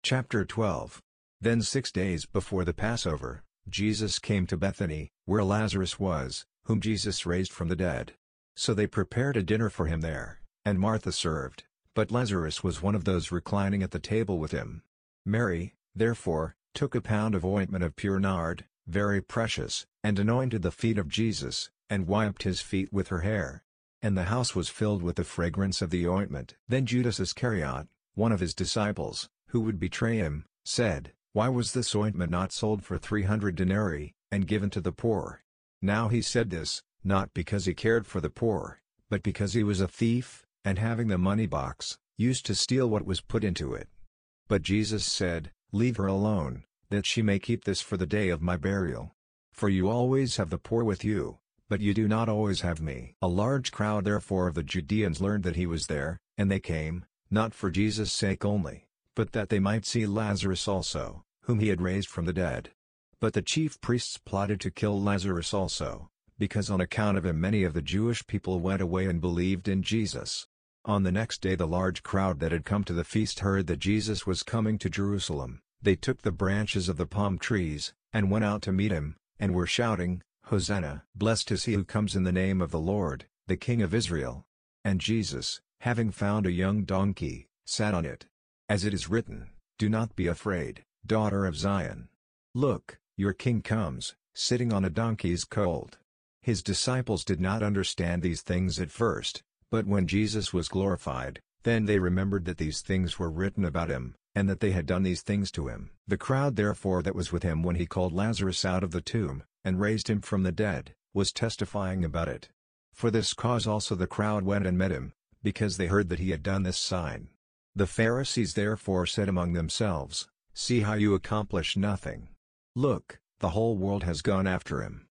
Chapter 12. Then 6 days before the Passover, Jesus came to Bethany, where Lazarus was, whom Jesus raised from the dead. So they prepared a dinner for him there, and Martha served, but Lazarus was one of those reclining at the table with him. Mary, therefore, took a pound of ointment of pure nard, very precious, and anointed the feet of Jesus, and wiped his feet with her hair. And the house was filled with the fragrance of the ointment. Then Judas Iscariot, one of his disciples, who would betray him, said, "Why was this ointment not sold for 300 denarii, and given to the poor?" Now he said this, not because he cared for the poor, but because he was a thief, and having the money box, used to steal what was put into it. But Jesus said, "Leave her alone, that she may keep this for the day of my burial. For you always have the poor with you, but you do not always have me." A large crowd therefore of the Judeans learned that he was there, and they came, not for Jesus' sake only, but that they might see Lazarus also, whom he had raised from the dead. But the chief priests plotted to kill Lazarus also, because on account of him many of the Jewish people went away and believed in Jesus. On the next day the large crowd that had come to the feast heard that Jesus was coming to Jerusalem. They took the branches of the palm trees, and went out to meet him, and were shouting, "Hosanna! Blessed is he who comes in the name of the Lord, the King of Israel." And Jesus, having found a young donkey, sat on it. As it is written, "Do not be afraid, daughter of Zion. Look, your king comes, sitting on a donkey's colt." His disciples did not understand these things at first, but when Jesus was glorified, then they remembered that these things were written about him, and that they had done these things to him. The crowd therefore that was with him when he called Lazarus out of the tomb, and raised him from the dead, was testifying about it. For this cause also the crowd went and met him, because they heard that he had done this sign. The Pharisees therefore said among themselves, "See how you accomplish nothing. Look, the whole world has gone after him."